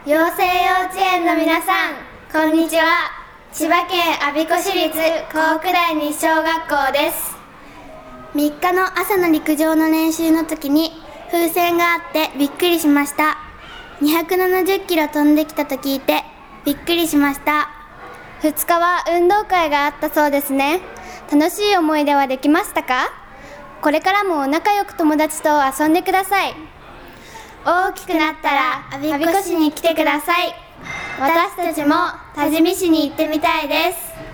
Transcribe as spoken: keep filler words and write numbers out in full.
養成幼稚園の皆さん、こんにちは。千葉県我孫子市立幸福台西小学校です。みっかの朝の陸上の練習の時に風船があってびっくりしました。にひゃくななじゅっキロ飛んできたと聞いてびっくりしました。ふつかは運動会があったそうですね。楽しい思い出はできましたか？これからも仲良く友達と遊んでください。大きくなったら我孫子市に来てください。私たちも多治見市に行ってみたいです。